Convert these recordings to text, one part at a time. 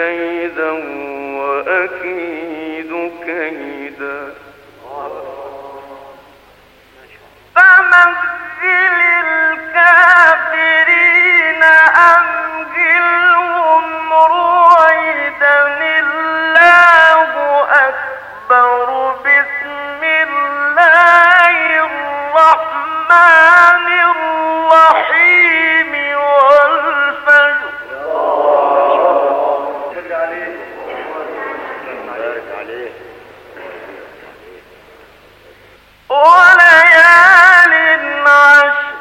كيدا وأكيد كيدا فمهل الكافرين أمهلهم رويدا الله أكبر بسم الله الرحمن الرحيم والفجر وليال عشر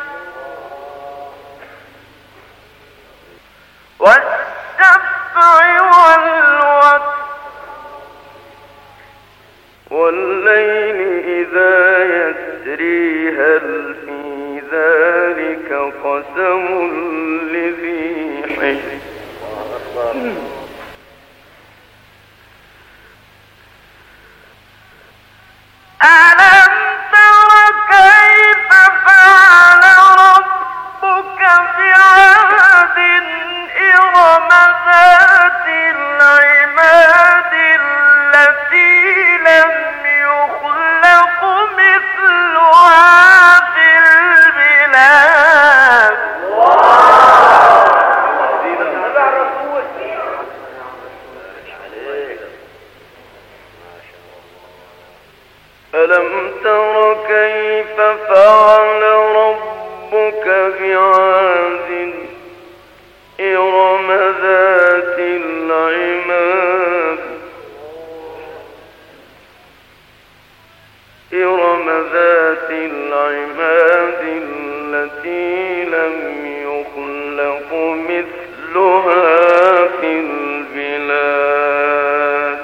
والشفع والوتر والليل إذا يسري هل في ذلك قسم لذي حجر ألم تر كيف فعل ربك بعاد إرم ذات العماد التي لم يخلق مثلها في البلاد ألم تر كيف فعل ربك بعاد إرم ذات العماد إرم ذات العماد التي لم يخلق مثلها في البلاد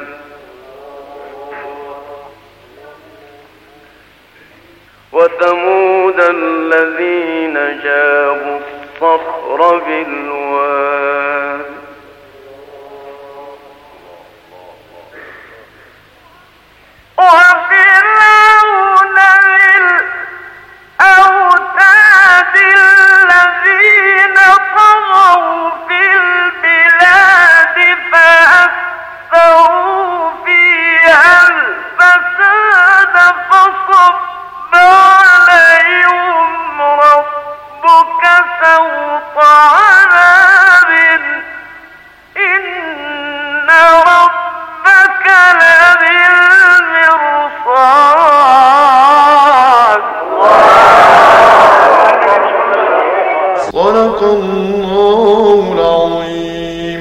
وثمود الذين جابوا الصخر بالواد وفرعون بالأوتاد الذين طغوا في البلاد فأكثروا فيها الفساد فصب عليهم ربك سوط عذاب إن ربك لبالمرصاد صدق الله العظيم.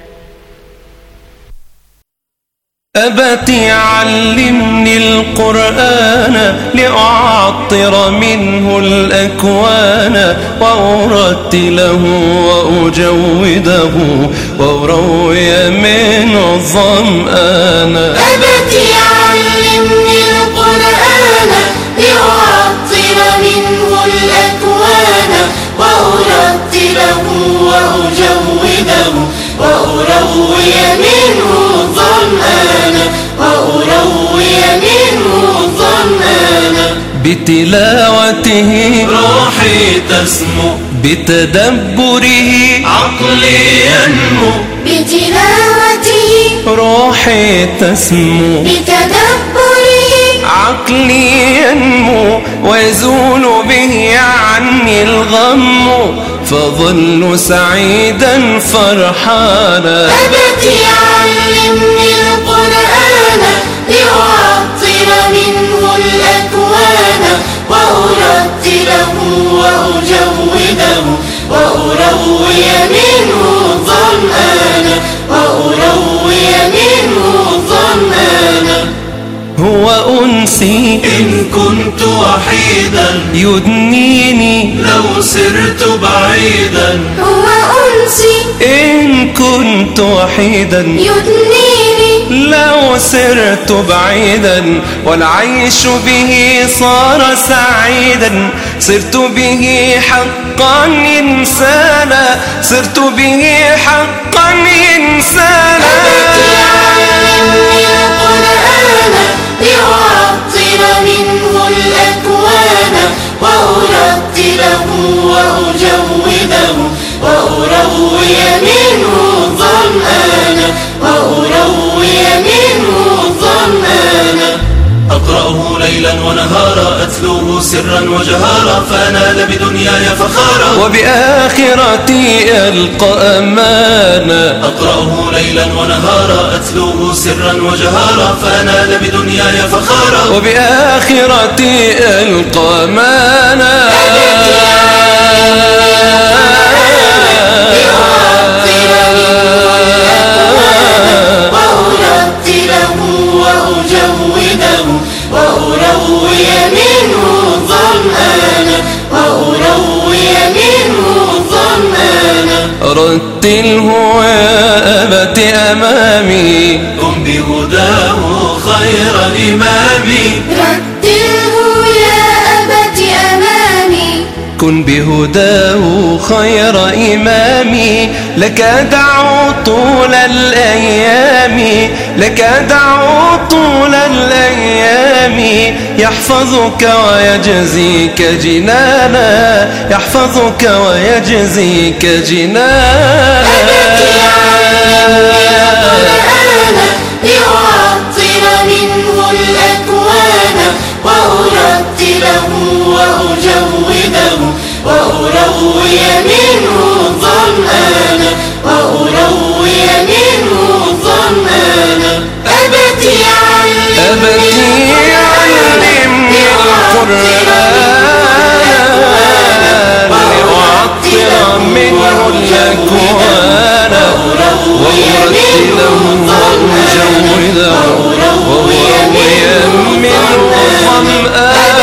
أبت علمني القرآن لأعطر منه الأكوان وأرتله وأجوده وأروي منه الظمآن. أبت علمني القرآن لأعطر منه الأكوان وأرتله وأجوده وأروي منه الظمآن وأروي منه الظمآن. بتلاوته روحي تسمو بتدبره عقلي ينمو بتلاوته روحي تسمو بتدبره عقلي ينمو ويزول به عني الغم فظل سعيدا فرحانا. أبت علمني القرآن لأعطر منه الأكوان وأرتله وأجوده وأروي منه الظمآن وأروي منه الظمآن. هو أنسي إن كنت وحيدا يدنيني لو سرت بعيدا. هو أنسي إن كنت وحيدا يدنيني لو سرت بعيدا والعيش به صار سعيدا صرت به حقا إنسانا صرت به حقا إنسانا. لأعطر منه الأكوان وأرتله وأجوده وأروي منه الظمآن أقرأه ليلا ونهارا أتلوه سرا وجهارا فأنال بدنياي فخارا وبآخرتي ألقى أمانا. أقرأه ليلا ونهارا أتلوه سرا وجهارا فأنال بدنياي فخارا وبآخرتي ألقى أمانا. وأرتله وأجوده وأروي منه ظمآنا وأروي منه ظمآنا. رتله يا أبت أمامي قم بهداه خير إمامي. رتله يا أبت أمامي كن بهداه خير إمامي. لك أدعو طول الأيام لك أدعو طول الأيام يحفظك ويجزيك جنانا يحفظك ويجزيك جنانا. لأعطر منه الأكوان وأرتله وأجوده وأروي منه ظمآنا وأروي منه ظمآنا. أبتي علمني القرآن لأعطر منه الأكوان وأرتله وأجوده وأروي منه ظمآنا.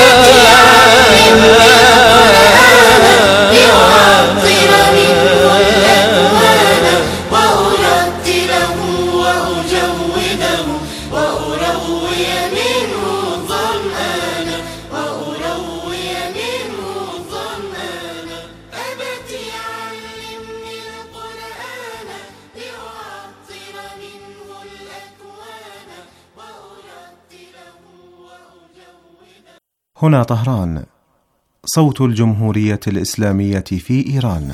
هنا طهران، صوت الجمهورية الإسلامية في إيران.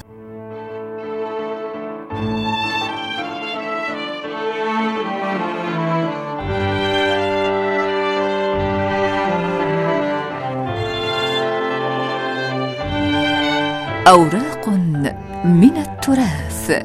أوراق من التراث.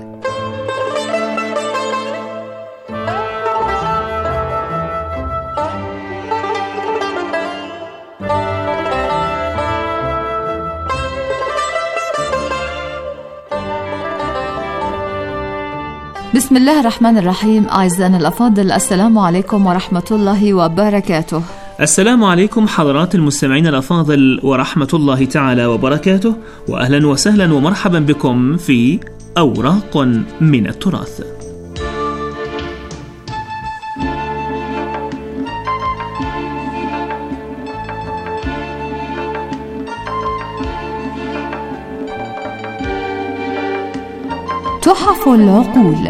بسم الله الرحمن الرحيم. أعزائنا الأفاضل، السلام عليكم ورحمة الله وبركاته. السلام عليكم حضرات المستمعين الأفاضل ورحمة الله تعالى وبركاته، وأهلا وسهلا ومرحبا بكم في أوراق من التراث. تحف العقول.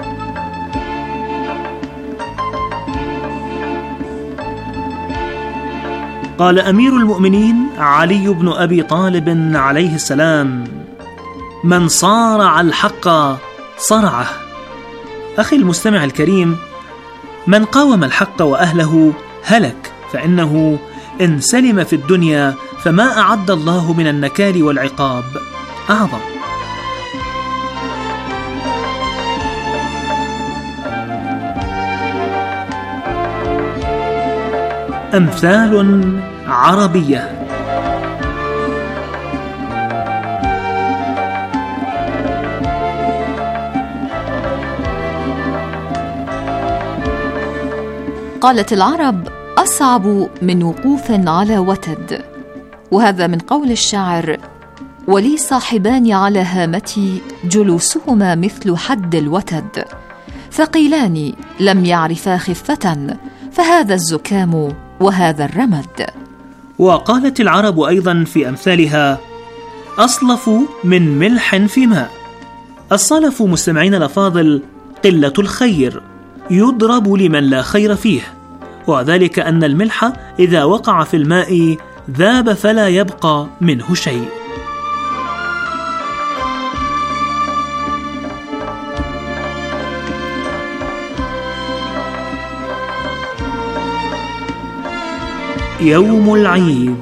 قال أمير المؤمنين علي بن أبي طالب عليه السلام: من صارع الحق صرعه. أخي المستمع الكريم، من قاوم الحق وأهله هلك، فإنه إن سلم في الدنيا فما أعد الله من النكال والعقاب أعظم. أمثال عربية. قالت العرب: أصعب من وقوف على وتد. وهذا من قول الشاعر: ولي صاحبان على هامتي جلوسهما مثل حد الوتد، ثقيلان لم يعرفا خفة، فهذا الزكام وهذا الرمد. وقالت العرب أيضا في أمثالها: أصلف من ملح في ماء. الصلف مستمعين الأفاضل قلة الخير، يضرب لمن لا خير فيه، وذلك أن الملح إذا وقع في الماء ذاب فلا يبقى منه شيء. يوم العيد.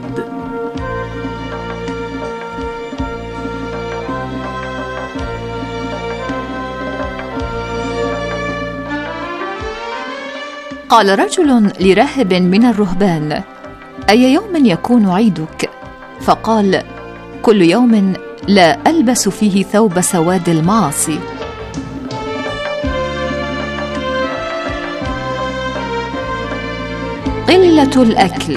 قال رجل لراهب من الرهبان: أي يوم يكون عيدك؟ فقال: كل يوم لا ألبس فيه ثوب سواد المعاصي. قلة الأكل.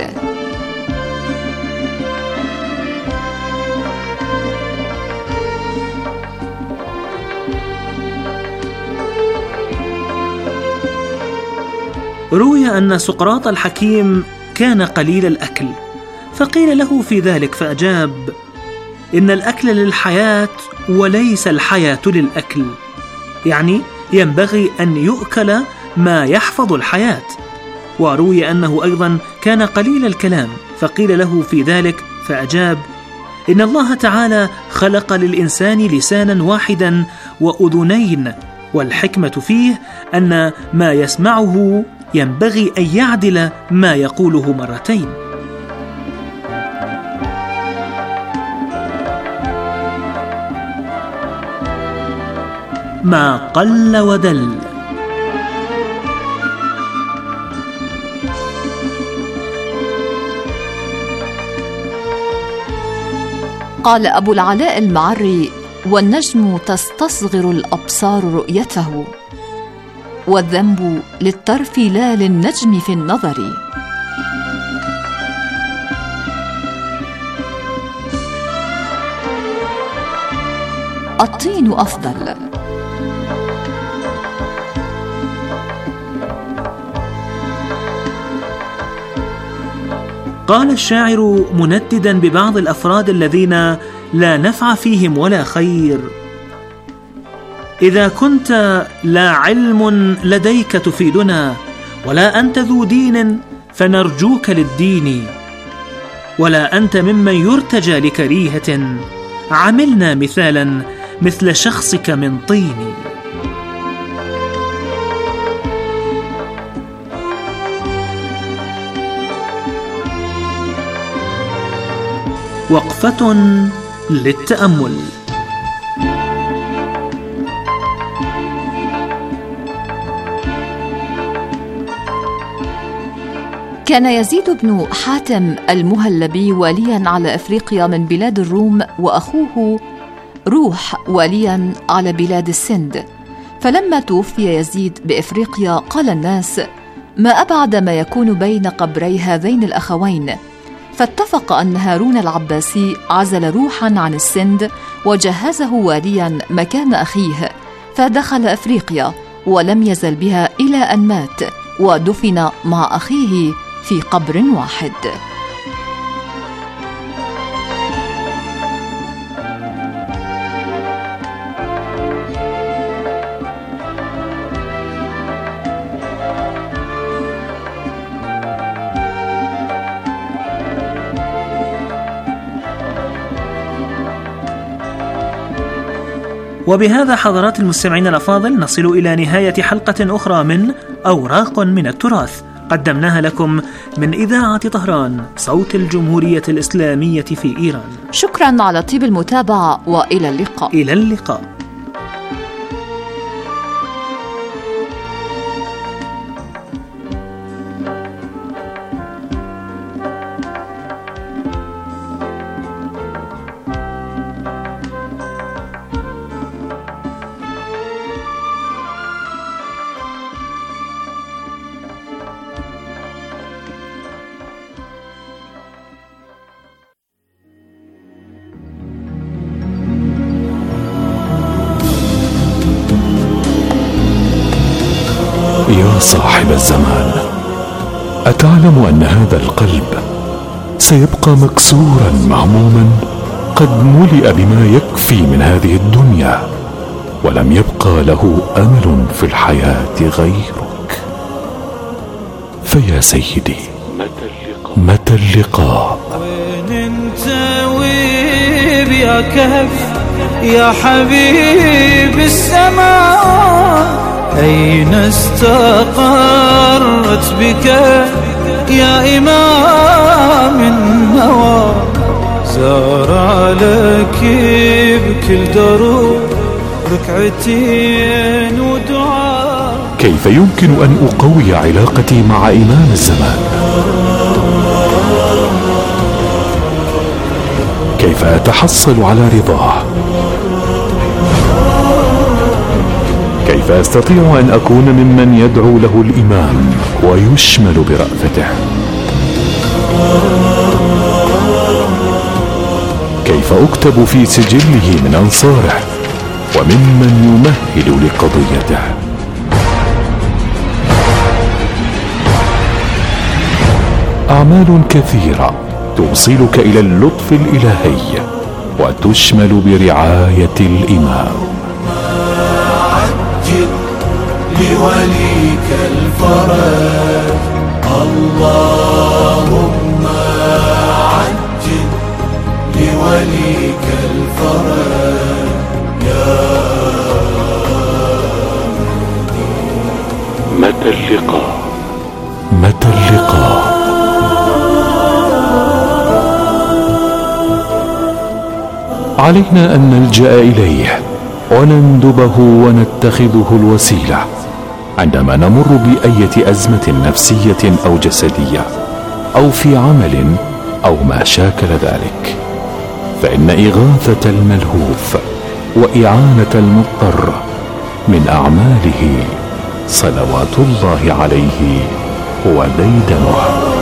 روي أن سقراط الحكيم كان قليل الأكل، فقيل له في ذلك فأجاب: إن الأكل للحياة وليس الحياة للأكل، يعني ينبغي أن يؤكل ما يحفظ الحياة. وروي أنه أيضا كان قليل الكلام، فقيل له في ذلك فأجاب: إن الله تعالى خلق للإنسان لسانا واحدا وأذنين، والحكمة فيه أن ما يسمعه ينبغي أن يعدل ما يقوله مرتين. ما قل ودل. قال أبو العلاء المعري: والنجم تستصغر الأبصار رؤيته، والذنب للطرف لا للنجم في النظر. الطين أفضل. قال الشاعر منددا ببعض الأفراد الذين لا نفع فيهم ولا خير: إذا كنت لا علم لديك تفيدنا، ولا أنت ذو دين فنرجوك للدين، ولا أنت ممن يرتجى لكريهة، عملنا مثالا مثل شخصك من طين. وقفة للتأمل. كان يزيد بن حاتم المهلبي واليا على أفريقيا من بلاد الروم، وأخوه روح واليا على بلاد السند. فلما توفي يزيد بإفريقيا قال الناس: ما أبعد ما يكون بين قبري هذين الأخوين. فاتفق أن هارون العباسي عزل روحا عن السند وجهزه واليا مكان أخيه، فدخل أفريقيا ولم يزل بها إلى أن مات، ودفن مع أخيه في قبر واحد. وبهذا حضرات المستمعين الأفاضل نصل إلى نهاية حلقة أخرى من أوراق من التراث، قدمناها لكم من إذاعة طهران، صوت الجمهورية الإسلامية في إيران. شكرا على طيب المتابعة، وإلى اللقاء. إلى اللقاء. يا صاحب الزمان، أتعلم أن هذا القلب سيبقى مكسورا مهموما، قد ملئ بما يكفي من هذه الدنيا، ولم يبقى له أمل في الحياة غيرك. فيا سيدي، متى اللقاء؟ وين انت ويب يا كهف يا حبيب السماء؟ أين استقرت بك يا إمام من نوى زار عليك بكل دروب ركعتين ودعاء. كيف يمكن أن أقوي علاقتي مع إمام الزمان؟ كيف أتحصل على رضاه؟ كيف أستطيع أن أكون ممن يدعو له الإمام ويشمل برأفته؟ كيف أكتب في سجله من أنصاره وممن يمهد لقضيته؟ أعمال كثيرة توصلك إلى اللطف الإلهي وتشمل برعاية الإمام. عجل لوليك الفرج اللهم عجل لوليك الفرج يا متى اللقاء؟ متى اللقاء؟ علينا أن نلجأ إليه ونندبه ونتخذه الوسيلة عندما نمر بأية أزمة نفسية أو جسدية أو في عمل أو ما شاكل ذلك، فإن إغاثة الملهوف وإعانة المضطر من أعماله صلوات الله عليه وديدنه.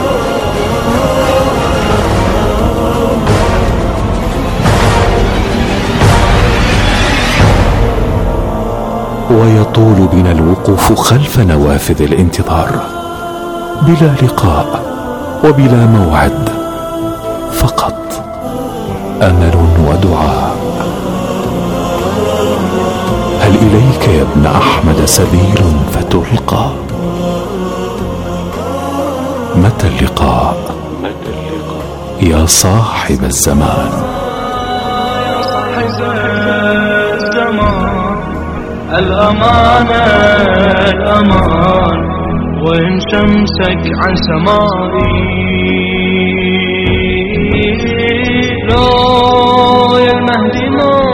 ويطول بنا الوقوف خلف نوافذ الانتظار بلا لقاء وبلا موعد، فقط أمل ودعاء. هل إليك يا ابن أحمد سبيل فتلقى؟ متى اللقاء يا صاحب الزمان؟ الأمان الأمان وإن شمسك عن سمائي لو يا المهدي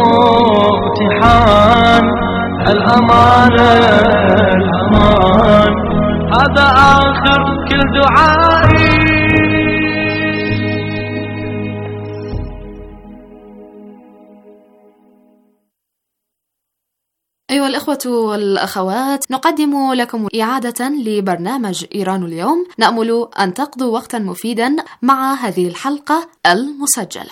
امتحان. الأمان الأمان هذا آخر كل دعائي. أيها الأخوة والأخوات، نقدم لكم إعادة لبرنامج إيران اليوم. نأمل أن تقضوا وقتا مفيدا مع هذه الحلقة المسجلة.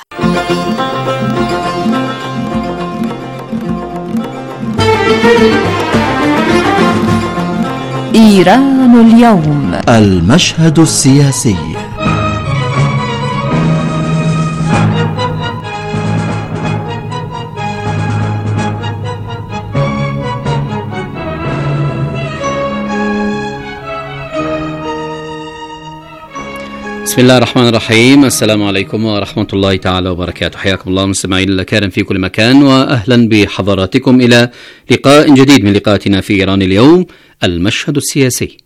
إيران اليوم، المشهد السياسي. بسم الله الرحمن الرحيم. السلام عليكم ورحمة الله تعالى وبركاته. حياكم الله مستمعين الأكارم في كل مكان، وأهلا بحضراتكم إلى لقاء جديد من لقاءاتنا في إيران اليوم، المشهد السياسي.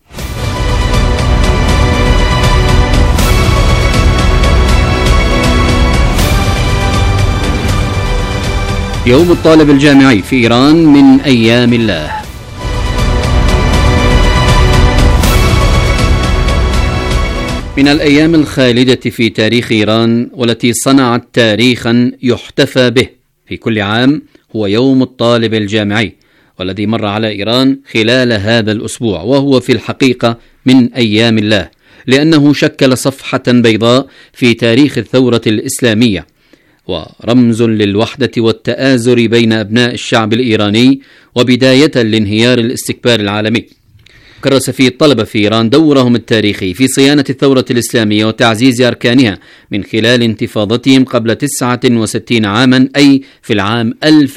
يوم الطالب الجامعي في إيران من أيام الله. من الأيام الخالدة في تاريخ إيران والتي صنعت تاريخا يحتفى به في كل عام هو يوم الطالب الجامعي، والذي مر على إيران خلال هذا الأسبوع، وهو في الحقيقة من أيام الله، لأنه شكل صفحة بيضاء في تاريخ الثورة الإسلامية، ورمز للوحدة والتآزر بين أبناء الشعب الإيراني، وبداية لانهيار الاستكبار العالمي. كرس فيه الطلبة في إيران دورهم التاريخي في صيانة الثورة الإسلامية وتعزيز أركانها من خلال انتفاضتهم قبل 69 عاما، أي في العام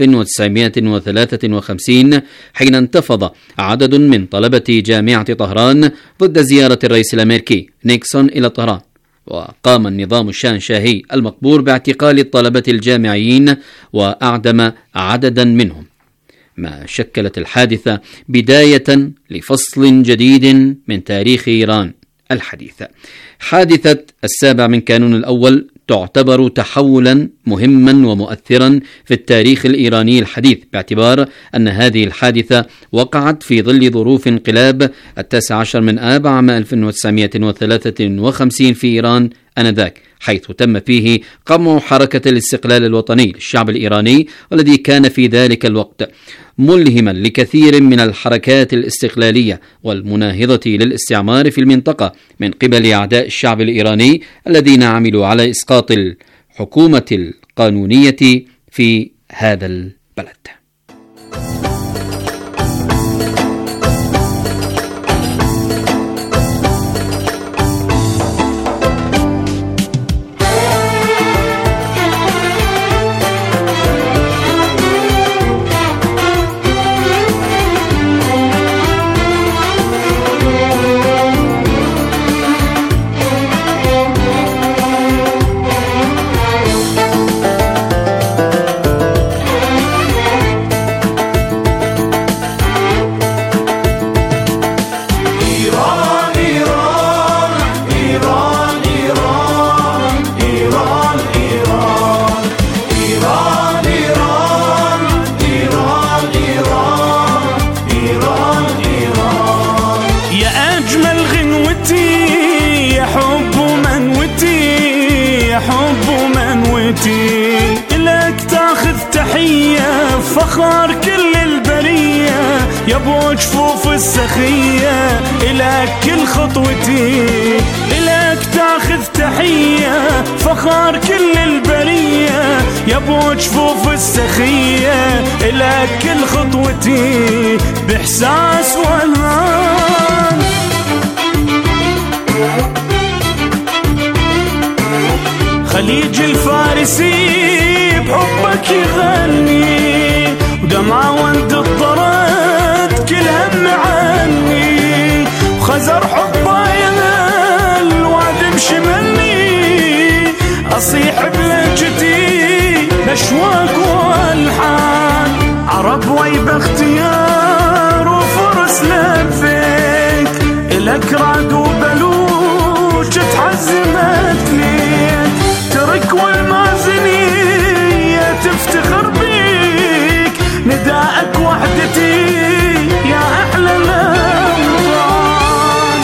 1953، حين انتفض عدد من طلبة جامعة طهران ضد زيارة الرئيس الأمريكي نيكسون إلى طهران. وقام النظام الشاهنشاهي المقبور باعتقال الطلبة الجامعيين وأعدم عددا منهم، ما شكلت الحادثة بداية لفصل جديد من تاريخ إيران، الحديث. حادثة 7 من كانون الأول تعتبر تحولا مهما ومؤثرا في التاريخ الإيراني الحديث، باعتبار أن هذه الحادثة وقعت في ظل ظروف انقلاب 19 من آب عام 1953 في إيران آنذاك، حيث تم فيه قمع حركة الاستقلال الوطني للشعب الإيراني، والذي كان في ذلك الوقت ملهما لكثير من الحركات الاستقلالية والمناهضة للاستعمار في المنطقة من قبل أعداء الشعب الإيراني الذين عملوا على إسقاط الحكومة القانونية في هذا البلد. إلك تاخذ تحية فخر كل البرية يا ابو جفوف السخية، إلك كل خطوتي إلك تاخذ تحية فخر كل البرية يا ابو جفوف السخية، إلك كل خطوتي بإحساس والهام. خليج الفارسي بحبك يغني ودمعة وانت الطرد كل هم عني، وخزر حبه ينال وعد مشملني أصيح بلهجتي بأشواق والحان، عرب ويب اختيار وفرس لفيك إلك رعد وبلوش تحزمت ليك، ترك والمازنية تفتخر بيك نداءك وحدتي يا أحلى الأوطان.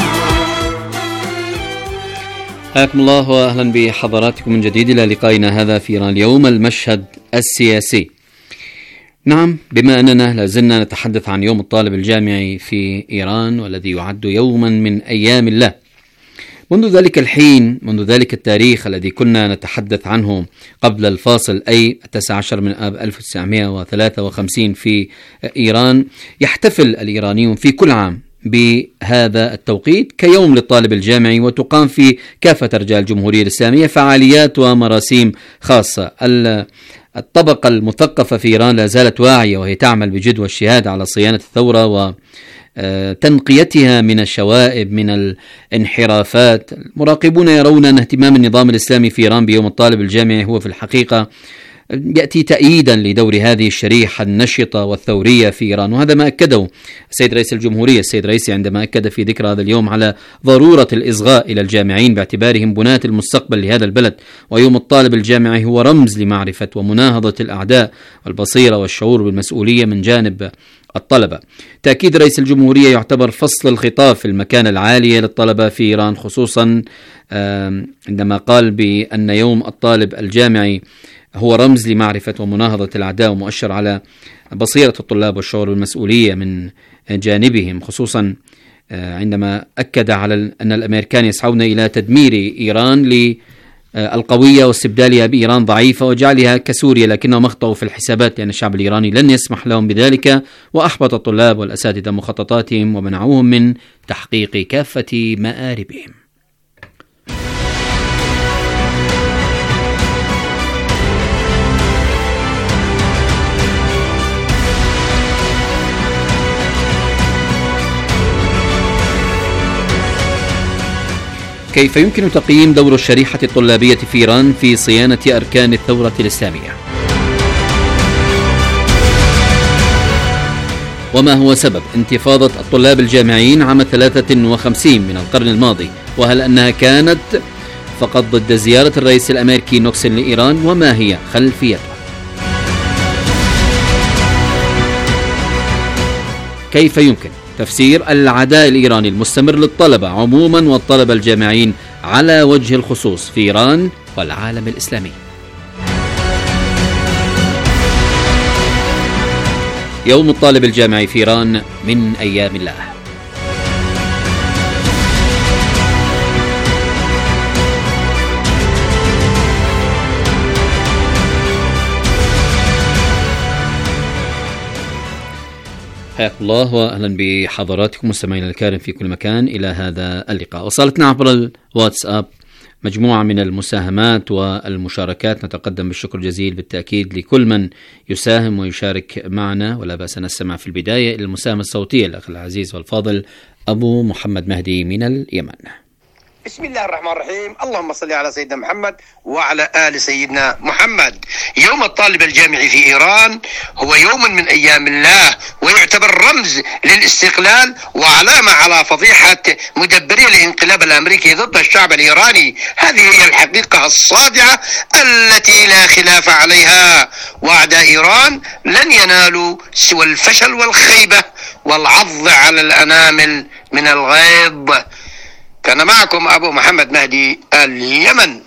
حياكم الله وأهلا بحضراتكم من جديد إلى لقائنا هذا في إيران اليوم، المشهد السياسي. نعم، بما أننا لازلنا نتحدث عن يوم الطالب الجامعي في إيران، والذي يعد يوما من أيام الله. منذ ذلك الحين، منذ ذلك التاريخ الذي كنا نتحدث عنه قبل الفاصل، أي 19 من آب 1953 في إيران، يحتفل الإيرانيون في كل عام بهذا التوقيت كيوم للطالب الجامعي، وتقام في كافة أرجاء الجمهورية الإسلامية فعاليات ومراسيم خاصة. الطبقة المثقفة في إيران لا زالت واعية، وهي تعمل بجد والشهاد على صيانة الثورة وتنقيتها من الشوائب، من الانحرافات. المراقبون يرون أن اهتمام النظام الإسلامي في إيران بيوم الطالب الجامعي هو في الحقيقة يأتي تأييدا لدور هذه الشريحة النشطة والثورية في إيران، وهذا ما أكده السيد رئيس الجمهورية السيد رئيسي عندما أكد في ذكرى هذا اليوم على ضرورة الإصغاء إلى الجامعين باعتبارهم بناة المستقبل لهذا البلد. ويوم الطالب الجامعي هو رمز لمعرفة ومناهضة الأعداء والبصيرة والشعور بالمسؤولية من جانب الطلبة. تأكيد رئيس الجمهورية يعتبر فصل الخطاب في المكانة العالية للطلبة في إيران، خصوصا عندما قال بأن يوم الطالب الجامعي هو رمز لمعرفة ومناهضة الأعداء، ومؤشر على بصيرة الطلاب والشعور بالمسؤولية من جانبهم، خصوصا عندما أكد على أن الأمريكان يسعون إلى تدمير إيران للقوية واستبدالها بإيران ضعيفة وجعلها كسوريا، لكنهم أخطأوا في الحسابات لأن الشعب الإيراني لن يسمح لهم بذلك، وأحبط الطلاب والأساتذة مخططاتهم ومنعوهم من تحقيق كافة مآربهم. كيف يمكن تقييم دور الشريحة الطلابية في إيران في صيانة أركان الثورة الإسلامية؟ وما هو سبب انتفاضة الطلاب الجامعيين عام 53 من القرن الماضي؟ وهل أنها كانت فقط ضد زيارة الرئيس الأمريكي نيكسون لإيران؟ وما هي خلفيتها؟ كيف يمكن تفسير العداء الإيراني المستمر للطلبة عموما والطلبة الجامعيين على وجه الخصوص في إيران والعالم الإسلامي؟ يوم الطالب الجامعي في إيران من أيام الله. حياكم الله وأهلا بحضراتكم مستمعينا الكرام في كل مكان إلى هذا اللقاء. وصلتنا عبر الواتساب مجموعة من المساهمات والمشاركات، نتقدم بالشكر الجزيل بالتأكيد لكل من يساهم ويشارك معنا، ولا بأس نستمع في البداية إلى المساهمة الصوتية الأخ العزيز والفاضل أبو محمد مهدي من اليمن. بسم الله الرحمن الرحيم، اللهم صل على سيدنا محمد وعلى آل سيدنا محمد. يوم الطالب الجامعي في إيران هو يوم من أيام الله، ويعتبر رمز للاستقلال وعلامة على فضيحة مدبري الانقلاب الأمريكي ضد الشعب الإيراني. هذه هي الحقيقة الصادعة التي لا خلاف عليها، وأعداء إيران لن ينالوا سوى الفشل والخيبة والعض على الأنامل من الغيظ. كان معكم أبو محمد مهدي اليمن.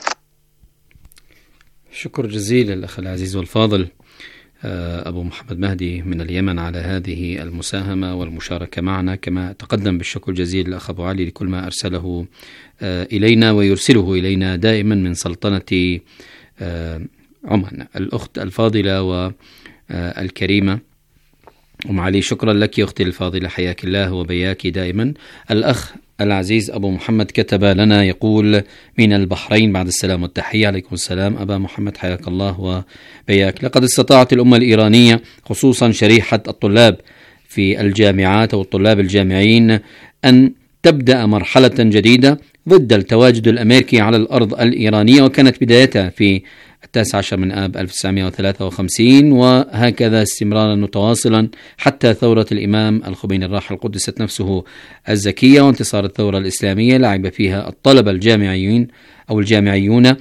شكر جزيل الأخ العزيز والفاضل أبو محمد مهدي من اليمن على هذه المساهمة والمشاركة معنا، كما تقدم بالشكر الجزيل الأخ أبو علي لكل ما أرسله إلينا ويرسله إلينا دائما من سلطنة عمان. الأخت الفاضلة والكريمة أم علي، شكرا لك يا أختي الفاضلة، حياك الله وبياك دائما. الأخ العزيز أبو محمد كتب لنا يقول من البحرين بعد السلام والتحية. عليكم السلام أبا محمد، حياك الله وبياك. لقد استطاعت الأمة الإيرانية خصوصا شريحة الطلاب في الجامعات والطلاب الجامعيين أن تبدأ مرحلة جديدة ضد التواجد الأمريكي على الأرض الإيرانية، وكانت بدايتها في 19 من آب 1953، وهكذا استمرارا متواصلا حتى ثورة الإمام الخميني الراحل قدست نفسه الزكية وانتصار الثورة الإسلامية. لعب فيها الطلبة الجامعيين أو الجامعيون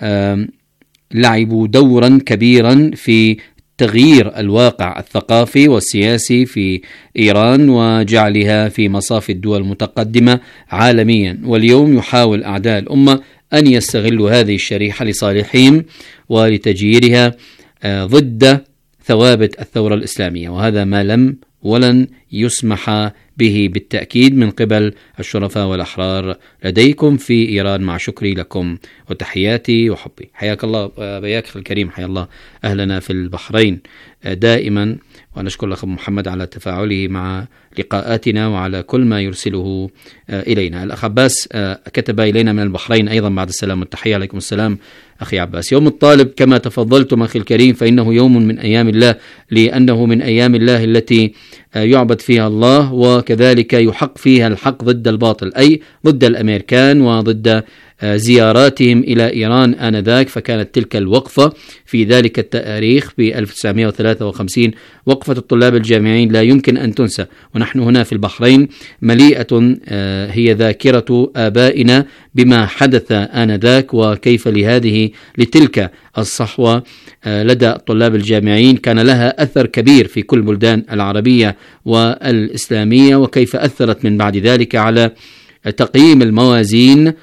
لعبوا دورا كبيرا في تغيير الواقع الثقافي والسياسي في إيران وجعلها في مصاف الدول المتقدمة عالميا. واليوم يحاول أعداء الأمة أن يستغلوا هذه الشريحة لصالحهم ولتجييرها ضد ثوابت الثورة الإسلامية، وهذا ما لم ولن يسمح به بالتأكيد من قبل الشرفاء والأحرار لديكم في إيران، مع شكري لكم وتحياتي وحبي. حياك الله بياك الكريم، حيا الله أهلنا في البحرين دائما، ونشكر الأخ محمد على تفاعله مع لقاءاتنا وعلى كل ما يرسله إلينا. الأخ عباس كتب إلينا من البحرين أيضا بعد السلام والتحية. عليكم السلام أخي عباس. يوم الطالب كما تفضلتم أخي الكريم فإنه يوم من أيام الله، لأنه من أيام الله التي يعبد فيها الله، وكذلك يحق فيها الحق ضد الباطل، أي ضد الأمريكان وضد زياراتهم إلى إيران آنذاك. فكانت تلك الوقفة في ذلك التاريخ في 1953 وقفة الطلاب الجامعيين لا يمكن أن تنسى، ونحن هنا في البحرين مليئة هي ذاكرة آبائنا بما حدث آنذاك، وكيف لتلك الصحوة لدى الطلاب الجامعيين كان لها أثر كبير في كل البلدان العربية والإسلامية، وكيف أثرت من بعد ذلك على تقييم الموازين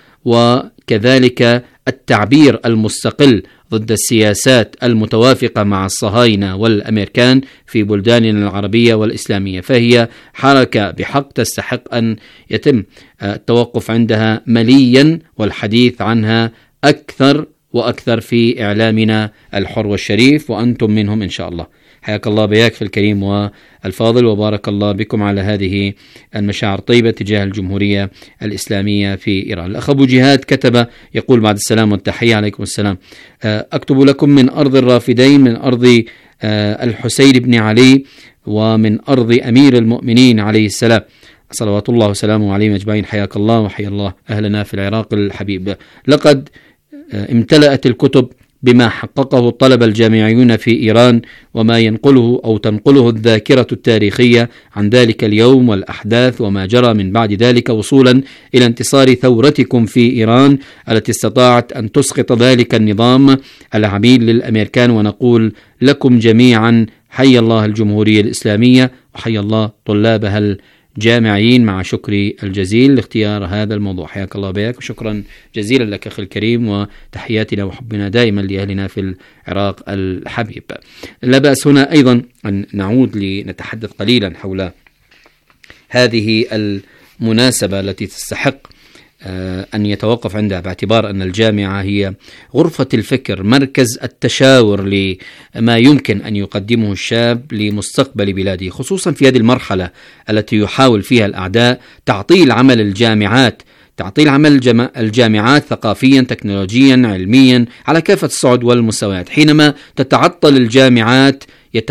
وكذلك التعبير المستقل ضد السياسات المتوافقة مع الصهاينة والأمريكان في بلداننا العربية والإسلامية. فهي حركة بحق تستحق أن يتم التوقف عندها مليا والحديث عنها أكثر وأكثر في إعلامنا الحر والشريف، وأنتم منهم إن شاء الله. حياك الله بياك في الكريم والفاضل، وبارك الله بكم على هذه المشاعر الطيبة تجاه الجمهورية الإسلامية في إيران. الأخ أبو جهاد كتب يقول بعد السلام والتحية. عليكم السلام. أكتب لكم من أرض الرافدين، من أرض الحسين بن علي، ومن أرض أمير المؤمنين عليه السلام، صلوات الله وسلامه عليهم أجمعين. حياك الله وحيا الله أهلنا في العراق الحبيب. لقد امتلأت الكتب بما حققه الطلبة الجامعيون في إيران وما ينقله أو تنقله الذاكرة التاريخية عن ذلك اليوم والأحداث وما جرى من بعد ذلك وصولا إلى انتصار ثورتكم في إيران التي استطاعت أن تسقط ذلك النظام العميل للأمريكان. ونقول لكم جميعا حي الله الجمهورية الإسلامية وحي الله طلابها الجامعيين، مع شكري الجزيل لاختيار هذا الموضوع. حياك الله بيك وشكرا جزيلا لك أخي الكريم، وتحياتنا وحبنا دائما لأهلنا في العراق الحبيب. لا بأس هنا أيضا أن نعود لنتحدث قليلا حول هذه المناسبة التي تستحق أن يتوقف عندها، باعتبار أن الجامعة هي غرفة الفكر، مركز التشاور لما يمكن أن يقدمه الشاب لمستقبل بلاده، خصوصا في هذه المرحلة التي يحاول فيها الأعداء تعطيل عمل الجامعات، تعطيل عمل الجامعات ثقافيا، تكنولوجيا، علميا، على كافة الصعد والمستويات. حينما تتعطل الجامعات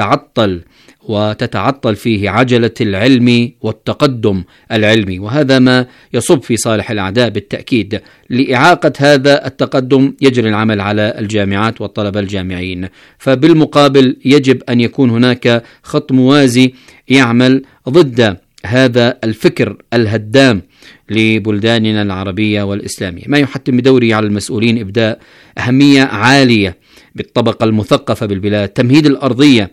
وتتعطل فيه عجلة العلم والتقدم العلمي، وهذا ما يصب في صالح الأعداء بالتأكيد. لإعاقة هذا التقدم يجري العمل على الجامعات والطلبة الجامعيين، فبالمقابل يجب أن يكون هناك خط موازي يعمل ضد هذا الفكر الهدام لبلداننا العربية والإسلامية، ما يحتم بدوره على المسؤولين إبداء أهمية عالية بالطبقة المثقفة بالبلاد، تمهيد الأرضية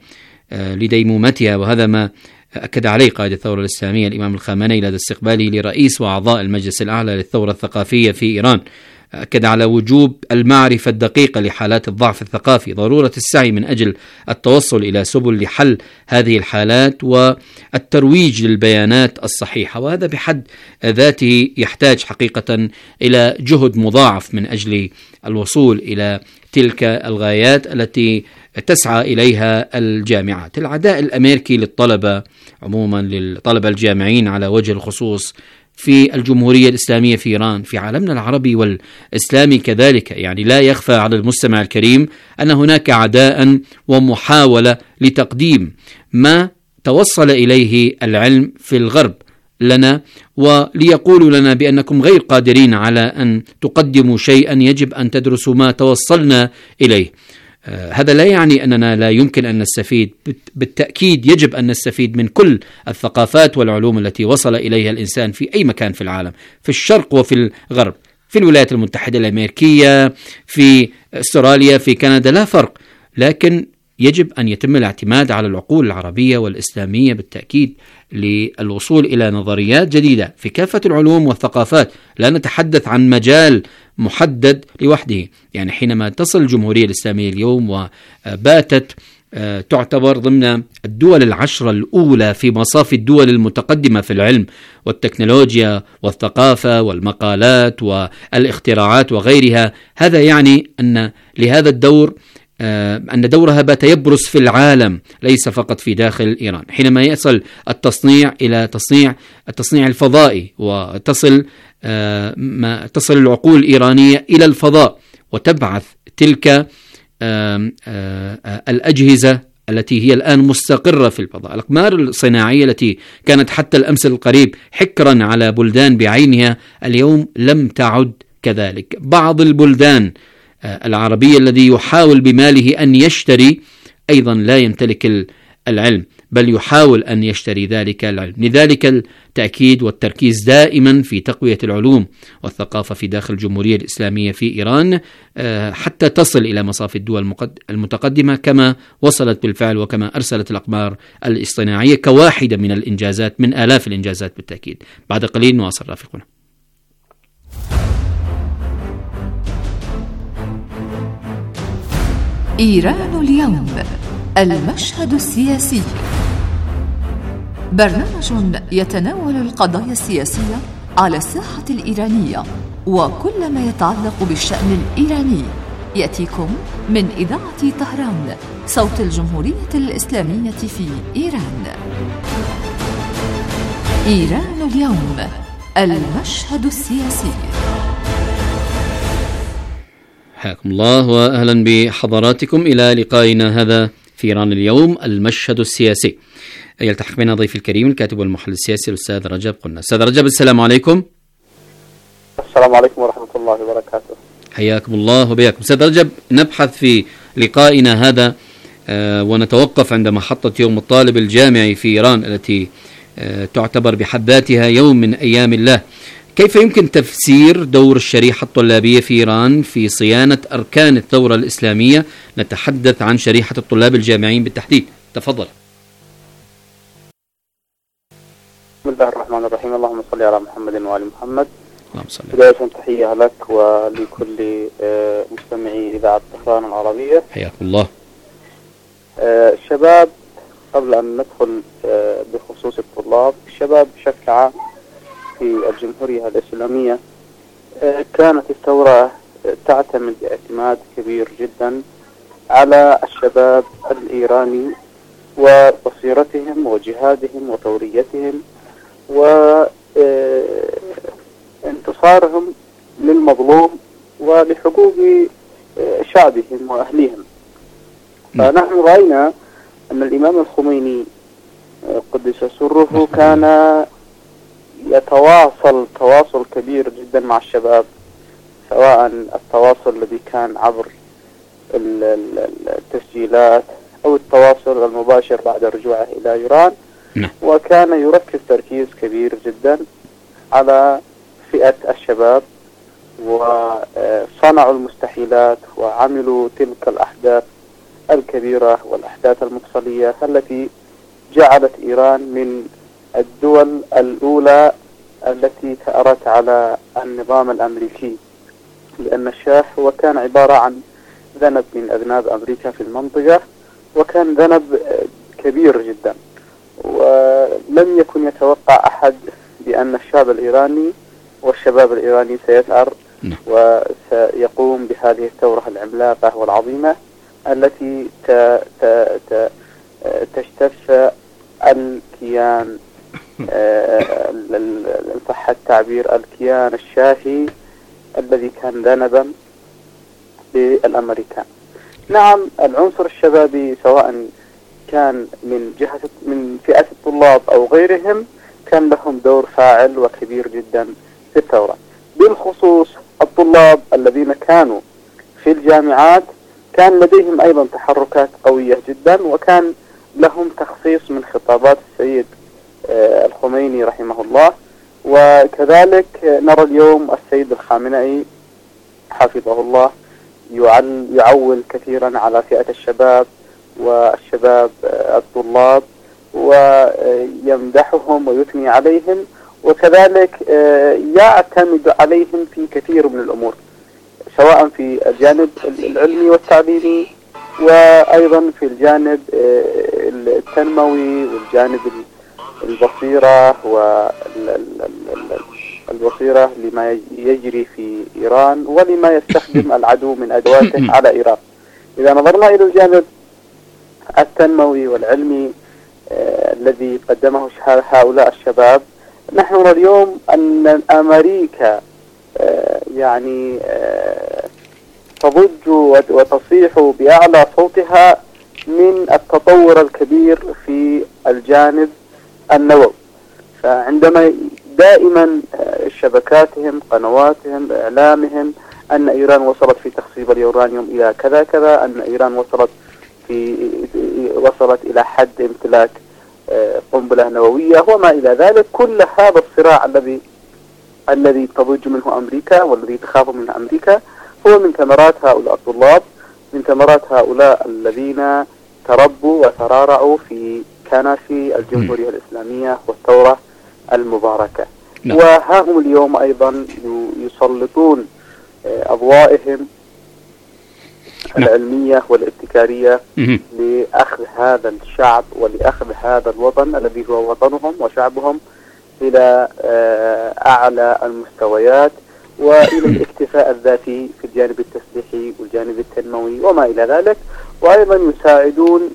لديمومتها، وهذا ما أكد عليه قائد الثورة الإسلامية الإمام الخامنئي لدى استقباله لرئيس وأعضاء المجلس الأعلى للثورة الثقافية في إيران. أكد على وجوب المعرفة الدقيقة لحالات الضعف الثقافي، ضرورة السعي من أجل التوصل إلى سبل لحل هذه الحالات والترويج للبيانات الصحيحة، وهذا بحد ذاته يحتاج حقيقة إلى جهد مضاعف من أجل الوصول إلى تلك الغايات التي تسعى إليها الجامعات. العداء الأمريكي للطلبة عموما، للطلبة الجامعيين على وجه الخصوص في الجمهورية الإسلامية في إيران، في عالمنا العربي والإسلامي كذلك، يعني لا يخفى على المستمع الكريم أن هناك عداء ومحاولة لتقديم ما توصل إليه العلم في الغرب لنا، وليقولوا لنا بأنكم غير قادرين على أن تقدموا شيئا، يجب أن تدرسوا ما توصلنا إليه. هذا لا يعني أننا لا يمكن أن نستفيد، بالتأكيد يجب أن نستفيد من كل الثقافات والعلوم التي وصل إليها الإنسان في أي مكان في العالم، في الشرق وفي الغرب، في الولايات المتحدة الأمريكية، في أستراليا، في كندا، لا فرق، لكن يجب أن يتم الاعتماد على العقول العربية والإسلامية بالتأكيد للوصول إلى نظريات جديدة في كافة العلوم والثقافات. لا نتحدث عن مجال محدد لوحده، يعني حينما تصل الجمهورية الإسلامية اليوم وباتت تعتبر ضمن الدول العشرة الأولى في مصاف الدول المتقدمة في العلم والتكنولوجيا والثقافة والمقالات والاختراعات وغيرها، هذا يعني أن لهذا الدور أن دورها بات يبرز في العالم ليس فقط في داخل إيران. حينما يصل التصنيع إلى التصنيع الفضائي، وتصل العقول الإيرانية إلى الفضاء، وتبعث تلك الأجهزة التي هي الآن مستقرة في الفضاء، الأقمار الصناعية التي كانت حتى الأمس القريب حكرا على بلدان بعينها، اليوم لم تعد كذلك. بعض البلدان العربية الذي يحاول بماله أن يشتري أيضا لا يمتلك العلم، بل يحاول أن يشتري ذلك العلم. لذلك التأكيد والتركيز دائما في تقوية العلوم والثقافة في داخل الجمهورية الإسلامية في إيران حتى تصل إلى مصاف الدول المتقدمة كما وصلت بالفعل، وكما أرسلت الأقمار الاصطناعية كواحدة من الإنجازات من آلاف الإنجازات بالتأكيد. بعد قليل نواصل رافقنا. إيران اليوم، المشهد السياسي، برنامج يتناول القضايا السياسية على الساحة الإيرانية وكل ما يتعلق بالشأن الإيراني، يأتيكم من إذاعة طهران، صوت الجمهورية الإسلامية في إيران. إيران اليوم، المشهد السياسي. حياكم الله وأهلا بحضراتكم إلى لقائنا هذا في إيران اليوم، المشهد السياسي. يلتحق بنا ضيف الكريم الكاتب والمحلل السياسي الأستاذ رجب قلنا. أستاذ رجب، السلام عليكم. السلام عليكم ورحمة الله وبركاته. حياكم الله وبياكم. أستاذ رجب، نبحث في لقائنا هذا ونتوقف عند محطة يوم الطالب الجامعي في إيران التي تعتبر بحد ذاتها يوم من أيام الله. كيف يمكن تفسير دور الشريحة الطلابية في إيران في صيانة أركان الثورة الإسلامية؟ نتحدث عن شريحة الطلاب الجامعيين بالتحديد. تفضل. بسم الله الرحمن الرحيم. اللهم صل على محمد وآل محمد. بداية تحية لك ولكل مستمعي إذاعة طهران العربية. حياكم الله. الشباب، قبل أن ندخل بخصوص الطلاب، الشباب بشكل عام في الجمهورية الإسلامية كانت الثورة تعتمد اعتماد كبير جدا على الشباب الإيراني وبصيرتهم وجهادهم وثوريتهم وانتصارهم للمظلوم ولحقوق شعبهم وأهليهم. فنحن رأينا أن الإمام الخميني قدس سره كان يتواصل تواصل كبير جدا مع الشباب، سواء التواصل الذي كان عبر التسجيلات أو التواصل المباشر بعد رجوعه إلى إيران. وكان يركز تركيز كبير جدا على فئة الشباب، وصنعوا المستحيلات وعملوا تلك الأحداث الكبيرة والأحداث المفصلية التي جعلت إيران من الدول الأولى التي ثأرت على النظام الأمريكي، لأن الشاه هو كان عبارة عن ذنب من أذناب أمريكا في المنطقة، وكان ذنب كبير جدا، ولم يكن يتوقع أحد بأن الشعب الإيراني والشباب الإيراني سيثأر وسيقوم بهذه الثورة العملاقة والعظيمة التي تجتث الكيان، إن صح التعبير، الكيان الشاهي الذي كان ذنبا للأمريكان. نعم، العنصر الشبابي سواء كان من فئة الطلاب أو غيرهم كان لهم دور فاعل وكبير جدا في الثورة. بالخصوص الطلاب الذين كانوا في الجامعات كان لديهم أيضا تحركات قوية جدا، وكان لهم تخصيص من خطابات السيد الخميني رحمه الله. وكذلك نرى اليوم السيد الخامنئي حفظه الله يعول كثيرا على فئة الشباب والشباب الطلاب، ويمدحهم ويثني عليهم، وكذلك يعتمد عليهم في كثير من الأمور، سواء في الجانب العلمي والتعليمي، وأيضا في الجانب التنموي والجانب البصيرة والبصيرة لما يجري في إيران ولما يستخدم العدو من أدواته على إيران. إذا نظرنا إلى الجانب التنموي والعلمي الذي قدمه هؤلاء الشباب، نحن نرى اليوم أن أمريكا يعني تضج وتصيح بأعلى صوتها من التطور الكبير في الجانب النووي. فعندما دائما شبكاتهم، قنواتهم، إعلامهم أن إيران وصلت في تخصيب اليورانيوم إلى كذا كذا، أن إيران وصلت إلى حد امتلاك قنبلة نووية وما إلى ذلك، كل هذا الصراع الذي تضج منه أمريكا والذي تخاف منه أمريكا هو من ثمرات هؤلاء الطلاب، من ثمرات هؤلاء الذين تربوا وترارعوا في كنافي الجمهورية الإسلامية والثورة المباركة. وها هم اليوم أيضا يسلطون أضوائهم العلمية والابتكارية لأخذ هذا الشعب ولأخذ هذا الوطن الذي هو وطنهم وشعبهم إلى أعلى المستويات وإلى الاكتفاء الذاتي في الجانب التسليحي والجانب التنموي وما إلى ذلك، وأيضا يساعدون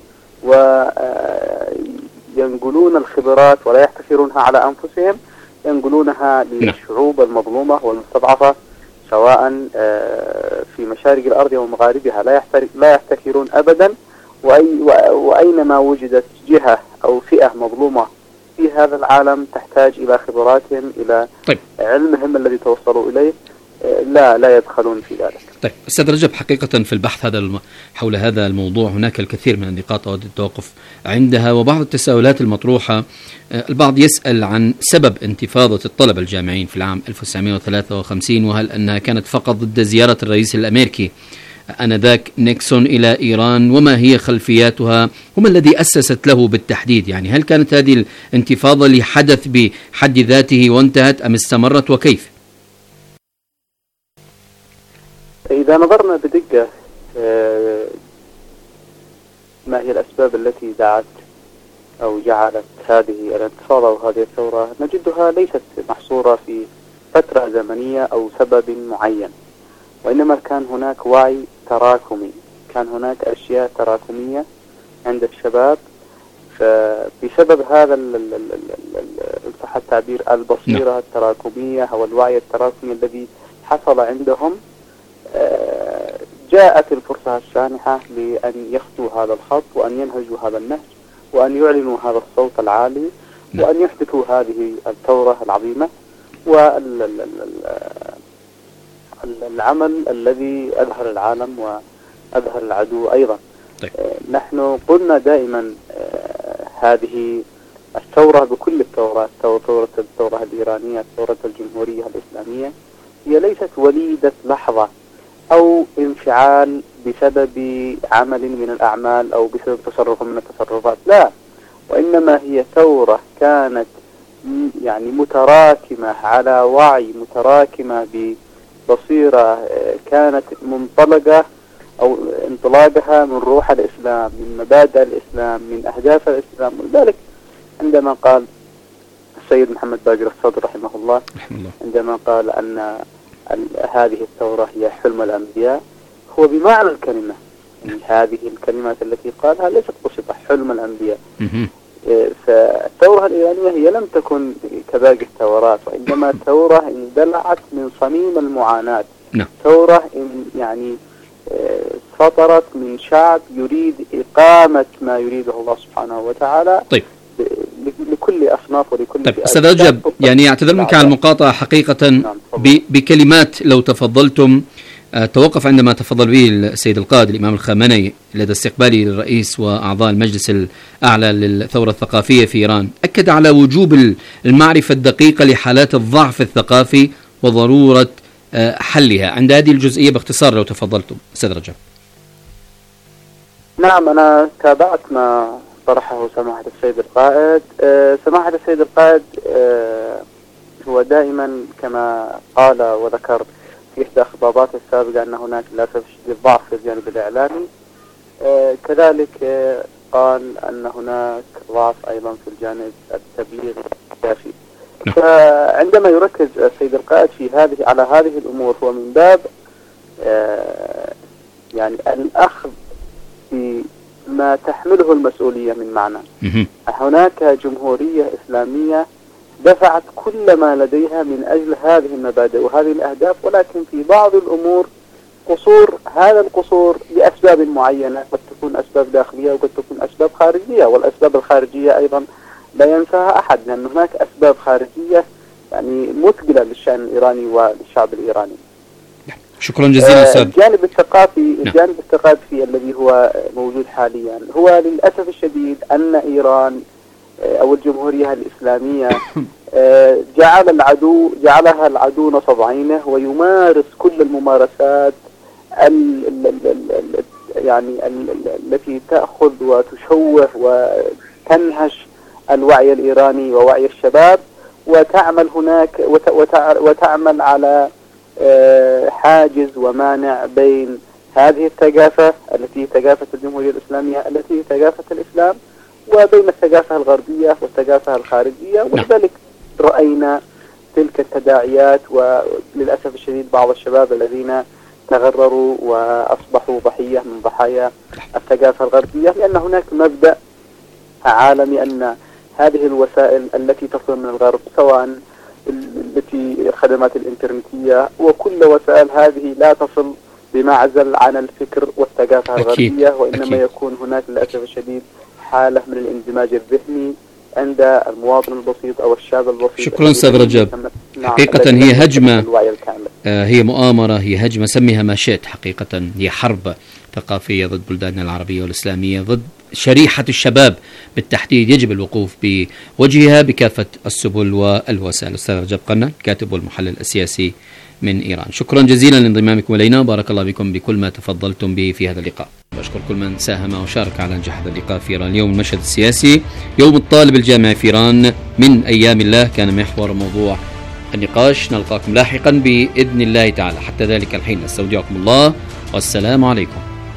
وينقلون الخبرات ولا يحتكرونها على أنفسهم، ينقلونها للشعوب المظلومة والمستضعفة سواء في مشارق الأرض ومغاربها، لا يحتكرون أبدا. وأينما وجدت جهة أو فئة مظلومة في هذا العالم تحتاج إلى خبراتهم، إلى علمهم الذي توصلوا إليه، لا يدخلون في ذلك. طيب أستاذ رجب، حقيقة في البحث حول هذا الموضوع هناك الكثير من النقاط أود التوقف عندها، وبعض التساؤلات المطروحة. البعض يسأل عن سبب انتفاضة الطلبة الجامعيين في العام 1953، وهل أنها كانت فقط ضد زيارة الرئيس الأمريكي آنذاك نيكسون إلى إيران، وما هي خلفياتها، وما الذي أسست له بالتحديد؟ يعني هل كانت هذه الانتفاضة لحدث بحد ذاته وانتهت أم استمرت، وكيف؟ إذا نظرنا بدقة ما هي الأسباب التي دعت أو جعلت هذه الانتفاضة وهذه الثورة، نجدها ليست محصورة في فترة زمنية أو سبب معين، وإنما كان هناك وعي تراكمي، كان هناك أشياء تراكمية عند الشباب. فبسبب هذا إن صح التعبير البصيرة التراكمية أو الوعي التراكمي الذي حصل عندهم، جاءت الفرصة السانحة لأن يخطوا هذا الخط وأن ينهجوا هذا النهج وأن يعلنوا هذا الصوت العالي وأن يحدثوا هذه الثورة العظيمة والعمل الذي أذهل العالم وأذهل العدو أيضا. طيب. نحن قلنا دائما هذه الثورة بكل الثورات، الثورة الإيرانية، الثورة الجمهورية الإسلامية، هي ليست وليدة لحظة أو انفعال بسبب عمل من الأعمال أو بسبب تصرف من التصرفات، لا، وإنما هي ثورة كانت يعني متراكمة على وعي، متراكمة ببصيرة، كانت منطلقة أو انطلاقها من روح الإسلام، من مبادئ الإسلام، من أهداف الإسلام. ولذلك عندما قال السيد محمد باقر الصدر رحمه الله عندما قال أن هذه الثورة هي حلم الأنبياء، هو بمعنى الكلمة، يعني هذه الكلمات التي قالها ليست بسيطة، حلم الأنبياء. فالثورة الإيرانية هي لم تكن كباقي الثورات، وإنما ثورة اندلعت من صميم المعاناة، ثورة يعني فطرت من شعب يريد إقامة ما يريده الله سبحانه وتعالى. طيب. لكل أصناف ولكل طيب أستاذ رجب، يعني أعتذر منك على المقاطعة حقيقة، بكلمات لو تفضلتم. توقف عندما تفضل به السيد القائد الإمام الخامنئي لدى استقباله للرئيس وأعضاء المجلس الأعلى للثورة الثقافية في إيران، أكد على وجوب المعرفة الدقيقة لحالات الضعف الثقافي وضرورة حلها. عند هذه الجزئية باختصار لو تفضلتم أستاذ رجب. نعم، أنا تابعت ما طرحه سماحة السيد القائد. سماحة السيد القائد هو دائما كما قال وذكر في إحدى خطاباته السابقة أن هناك للأسف ضعف في الجانب الإعلامي، كذلك قال أن هناك ضعف أيضا في الجانب التبليغي الكافي. فعندما يركز السيد القائد على هذه الأمور، هو من باب يعني الأخذ بما تحمله المسؤولية من معنى. هناك جمهورية إسلامية دفعت كل ما لديها من أجل هذه المبادئ وهذه الأهداف، ولكن في بعض الأمور قصور. هذا القصور لأسباب معينة، قد تكون أسباب داخلية وقد تكون أسباب خارجية، والأسباب الخارجية أيضا لا ينساها أحد، لأن هناك أسباب خارجية يعني مثقلة للشأن الإيراني وللشعب الإيراني. شكرا جزيلا أستاذ. الجانب الثقافي الذي هو موجود حاليا، هو للأسف الشديد أن إيران أو الجمهورية الإسلامية جعلها العدو نصب عينه، ويمارس كل الممارسات يعني التي تأخذ وتشوه وتنهش الوعي الإيراني ووعي الشباب، وتعمل هناك وتعمل على حاجز ومانع بين هذه الثقافة التي هي ثقافة الجمهورية الإسلامية التي هي ثقافة الإسلام وبين الثقافة الغربية والثقافة الخارجية. ولذلك رأينا تلك التداعيات، وللأسف الشديد بعض الشباب الذين تغرروا وأصبحوا ضحية من ضحايا الثقافة الغربية، لأن هناك مبدأ عالمي أن هذه الوسائل التي تصل من الغرب، سواء التي الخدمات الإنترنتية وكل وسائل هذه، لا تصل بمعزل عن الفكر والثقافة الغربية، وإنما يكون هناك للأسف الشديد حالة من الاندماج الذهني عند المواطن البسيط أو الشاب البسيط. شكرا أستاذ رجب. حقيقة هي هجمة، هي مؤامرة، هي هجمة، سميها ما شئت. حقيقة هي حرب ثقافية ضد بلداننا العربية والإسلامية، ضد شريحة الشباب بالتحديد. يجب الوقوف بوجهها بكافة السبل والوسائل. أستاذ رجب قنا، الكاتب والمحلل السياسي من إيران، شكرا جزيلا لانضمامكم إلينا. بارك الله بكم بكل ما تفضلتم به في هذا اللقاء. بشكر كل من ساهم وشارك على نجاح هذا اللقاء في إيران. اليوم المشهد السياسي، يوم الطالب الجامعي في إيران من أيام الله، كان محور موضوع النقاش. نلقاكم لاحقا بإذن الله تعالى. حتى ذلك الحين نستودعكم الله والسلام عليكم.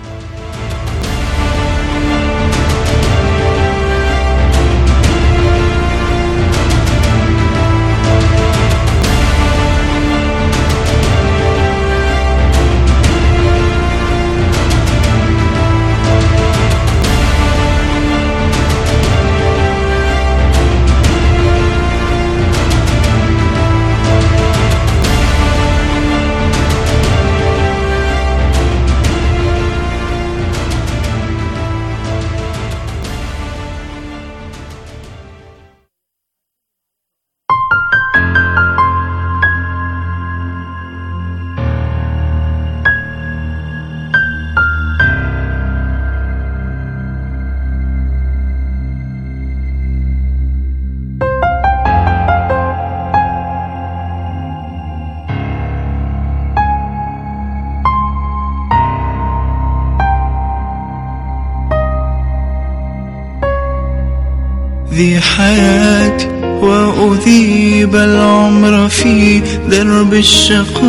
ذي حياتي وأذيب العمر في درب الشقاء،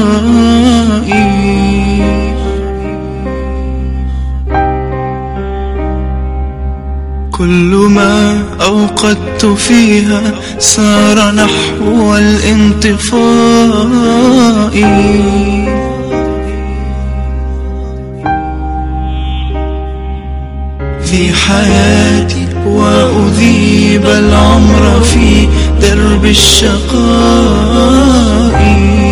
كل ما أوقدت فيها سار نحو الانطفاء. في حياتي وأذيب العمر في درب الشقاء،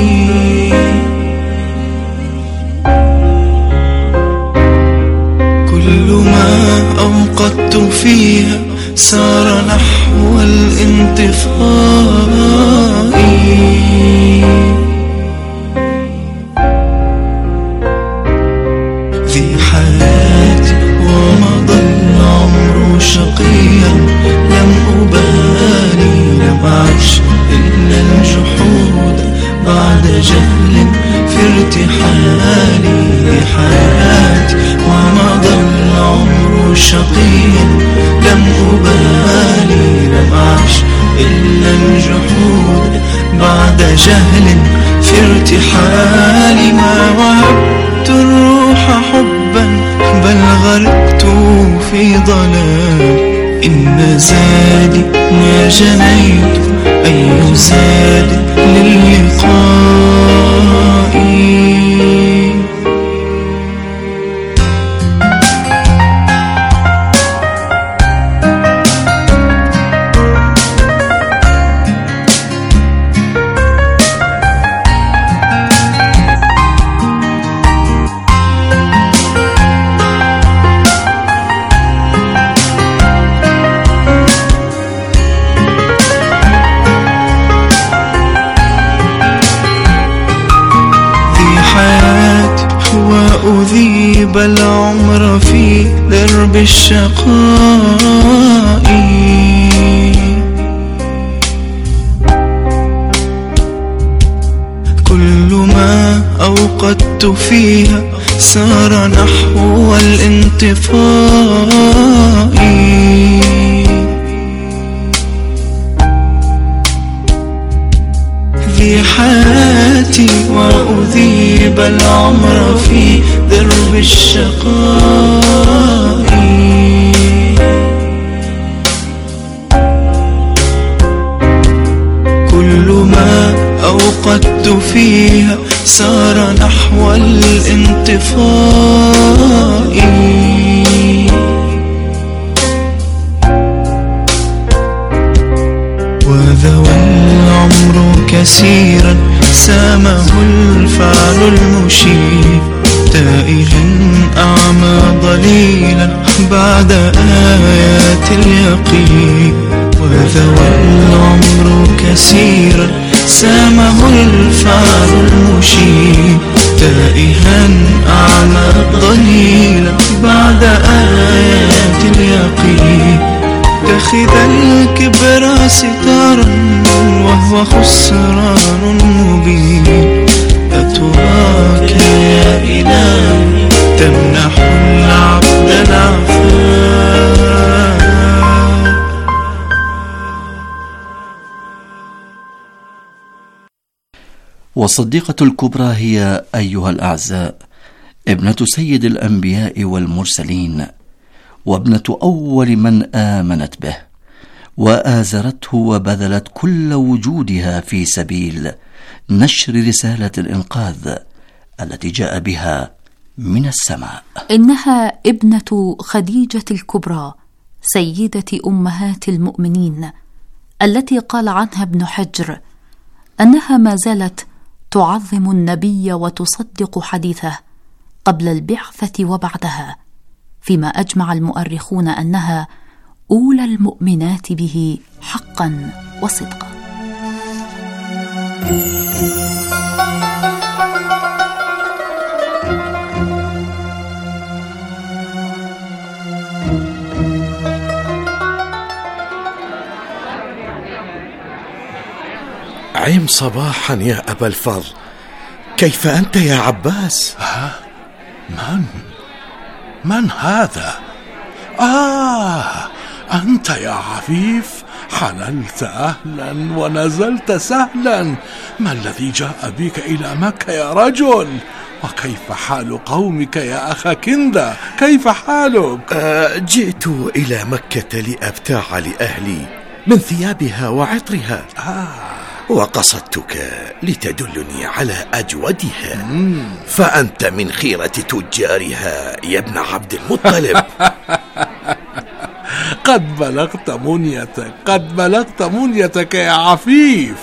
كل ما أوقدت فيها سار نحو الانطفاء. في حياتي ومضى العمر شقيا، لم أبالي، لم أعش إلا الجحود بعد جهل في ارتحالي. حياتي ومضى العمر شقيا، لم أبالي، لم أعش إلا الجحود بعد جهل في ارتحالي. ما وهبت الروح حبا بل غرقت في ضلال، إن زادي ما جنيت أي زاد للقاء. وأذيب العمر في درب الشقاء، كل ما أوقدت فيها سار نحو الانطفاء. في حياتي وأذيب العمر في درب الشقاء، كل ما أوقدت فيها سار نحو الانطفاء. وذوى العمر كثيرا سامه الفعل المشير، تائها أعمى ضليلا بعد آيات اليقين. وذوى العمر كثيرا سامه الفعل المشيب تائها أعمى ضليلا بعد آيات اليقين اتخذ الكبر ستارا وهو خسران مبين أتراك يا إلهي تمنح العبد العفاف. والصديقة الكبرى هي أيها الأعزاء ابنة سيد الأنبياء والمرسلين، وابنة أول من آمنت به وآزرته وبذلت كل وجودها في سبيل نشر رسالة الإنقاذ التي جاء بها من السماء. إنها ابنة خديجة الكبرى سيدة أمهات المؤمنين، التي قال عنها ابن حجر أنها ما زالت تعظم النبي وتصدق حديثه قبل البعثة وبعدها، فيما أجمع المؤرخون أنها أولى المؤمنات به حقا وصدقا. عم صباحا يا أبا الفضل، كيف أنت يا عباس؟ من هذا؟ أنت يا عفيف، حللت أهلا ونزلت سهلا. ما الذي جاء بك إلى مكة يا رجل؟ وكيف حال قومك يا أخا كندة؟ كيف حالك؟ جئت إلى مكة لأبتاع لأهلي من ثيابها وعطرها، وقصدتك لتدلني على أجودها، فأنت من خيرة تجارها يا ابن عبد المطلب. قد بلغت منيتك يا عفيف.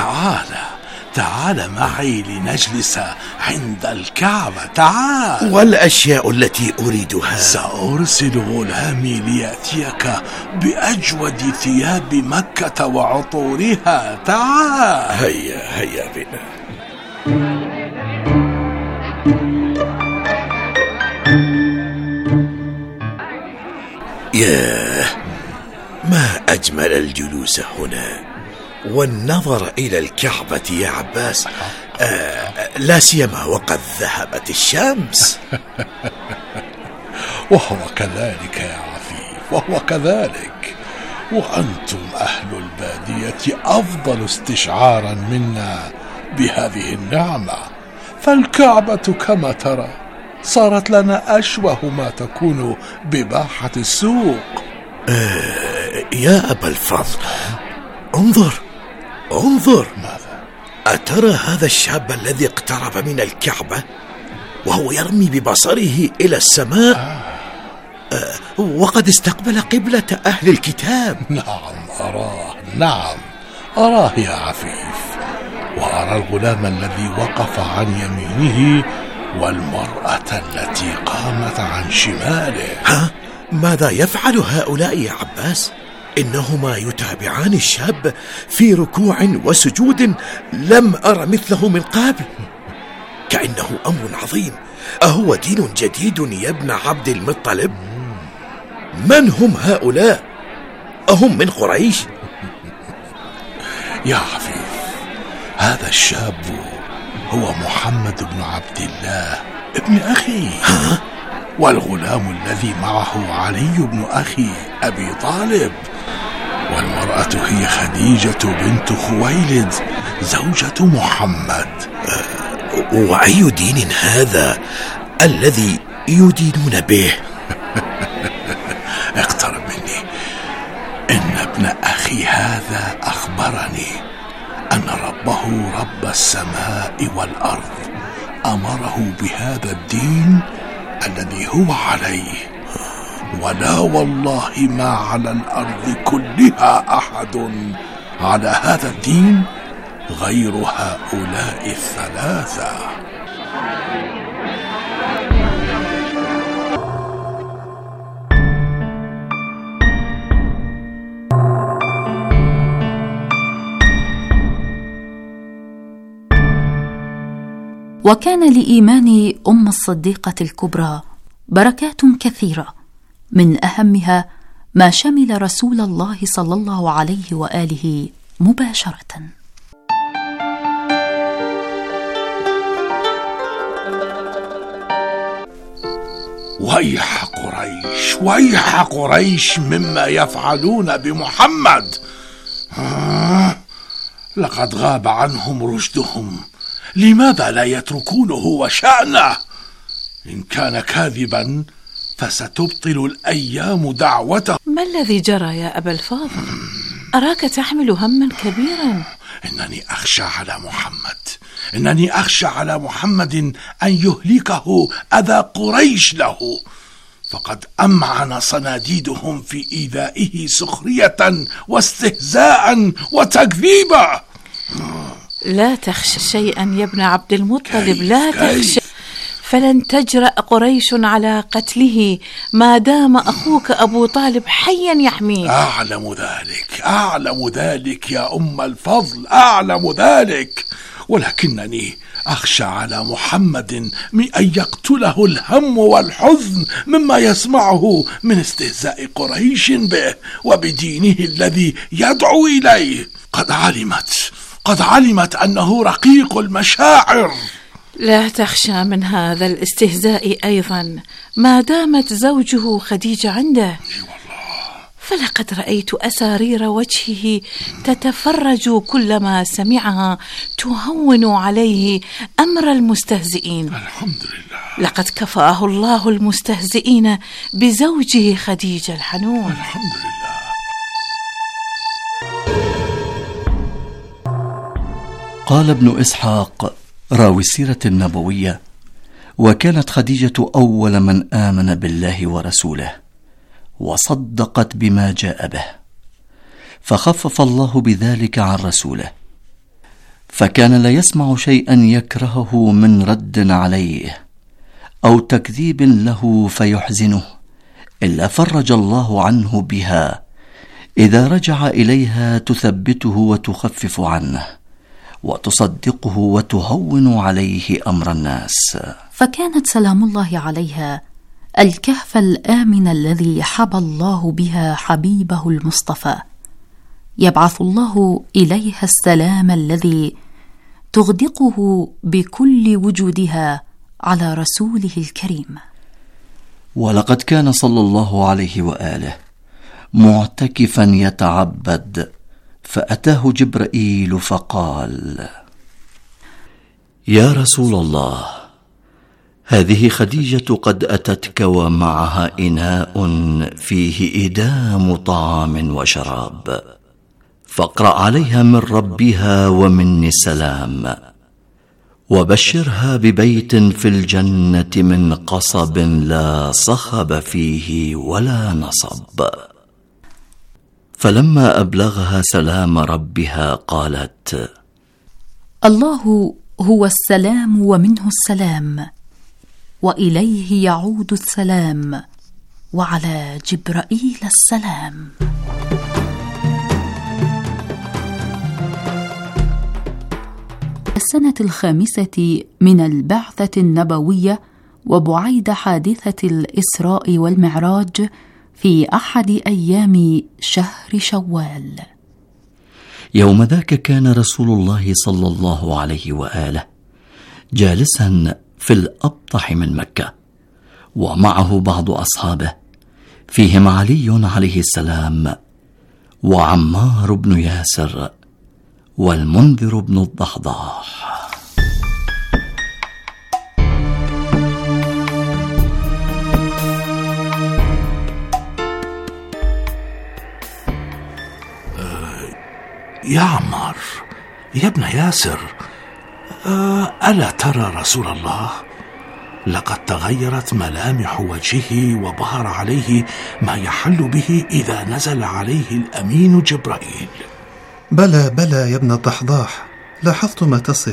تعال معي لنجلس عند الكعبة، تعال. والأشياء التي أريدها سأرسل غلامي ليأتيك بأجود ثياب مكة وعطورها، تعال. هيا بنا. ياه، ما أجمل الجلوس هنا والنظر إلى الكعبة يا عباس، لا سيما وقد ذهبت الشمس. وهو كذلك يا عفيف، وهو كذلك. وأنتم أهل البادية أفضل استشعارا منا بهذه النعمة، فالكعبة كما ترى صارت لنا أشبه ما تكون بباحة السوق. يا أبا الفضل، انظر. ماذا؟ أترى هذا الشاب الذي اقترب من الكعبة وهو يرمي ببصره إلى السماء؟ وقد استقبل قبلة أهل الكتاب. نعم أراه يا عفيف، وأرى الغلام الذي وقف عن يمينه والمرأة التي قامت عن شماله. ماذا يفعل هؤلاء يا عباس؟ إنهما يتابعان الشاب في ركوع وسجود لم أر مثله من قبل، كأنه أمر عظيم. أهو دين جديد يا ابن عبد المطلب؟ من هم هؤلاء؟ أهم من قريش؟ يا عفيف، هذا الشاب هو محمد بن عبد الله ابن أخي، والغلام الذي معه علي بن أخي أبي طالب، والمرأة هي خديجة بنت خويلد زوجة محمد. وأي دين هذا الذي يدينون به؟ اقترب مني. إن ابن أخي هذا أخبرني أن ربه رب السماء والأرض أمره بهذا الدين الذي هو عليه، ولا والله ما على الأرض كلها أحد على هذا الدين غير هؤلاء الثلاثة. وكان لإيمان أم الصديقة الكبرى بركات كثيرة، من أهمها ما شمل رسول الله صلى الله عليه وآله مباشرة. ويح قريش، ويح قريش مما يفعلون بمحمد. لقد غاب عنهم رشدهم، لماذا لا يتركونه وشأنه؟ إن كان كاذبا فستبطل الأيام دعوته. ما الذي جرى يا أبا الفاضل؟ أراك تحمل هما كبيرا. إنني أخشى على محمد أن يهلكه أذى قريش له، فقد أمعن صناديدهم في إيذائه سخرية واستهزاء وتكذيبا. لا تخشى شيئا يا ابن عبد المطلب، لا تخشى، فلن تجرأ قريش على قتله ما دام أخوك أبو طالب حيا يحميه. أعلم ذلك يا أم الفضل، أعلم ذلك، ولكنني أخشى على محمد من أن يقتله الهم والحزن مما يسمعه من استهزاء قريش به وبدينه الذي يدعو إليه. قد علمت أنه رقيق المشاعر. لا تخشى من هذا الاستهزاء أيضا ما دامت زوجه خديجة عنده، فلقد رأيت أسارير وجهه تتفرج كلما سمعها تهون عليه أمر المستهزئين. الحمد لله. لقد كفاه الله المستهزئين بزوجه خديجة الحنون. الحمد لله. قال ابن إسحاق راوي السيرة النبوية: وكانت خديجة أول من آمن بالله ورسوله وصدقت بما جاء به، فخفف الله بذلك عن رسوله، فكان لا يسمع شيئا يكرهه من رد عليه أو تكذيب له فيحزنه إلا فرج الله عنه بها إذا رجع إليها، تثبته وتخفف عنه وتصدقه وتهون عليه أمر الناس. فكانت سلام الله عليها الكهف الآمن الذي حبى الله بها حبيبه المصطفى، يبعث الله إليها السلام الذي تغدقه بكل وجودها على رسوله الكريم. ولقد كان صلى الله عليه وآله معتكفا يتعبد، فأتاه جبرائيل فقال: يا رسول الله، هذه خديجة قد أتتك ومعها إناء فيه إدام طعام وشراب، فاقرأ عليها من ربها ومني السلام، وبشرها ببيت في الجنة من قصب لا صخب فيه ولا نصب. فلما أبلغها سلام ربها قالت: الله هو السلام ومنه السلام، وإليه يعود السلام، وعلى جبرائيل السلام. السنة 5 من البعثة النبوية، وبعيد حادثة الإسراء والمعراج في أحد أيام شهر شوال. يوم ذاك كان رسول الله صلى الله عليه وآله جالسا في الأبطح من مكة، ومعه بعض أصحابه، فيهم علي عليه السلام، وعمار بن ياسر، والمنذر بن الضحضاح. يا عمار، يا ابن ياسر، ألا ترى رسول الله؟ لقد تغيرت ملامح وجهه وظهر عليه ما يحل به إذا نزل عليه الأمين جبرائيل. بلى يا ابن الضحضاح، لاحظت ما تصف.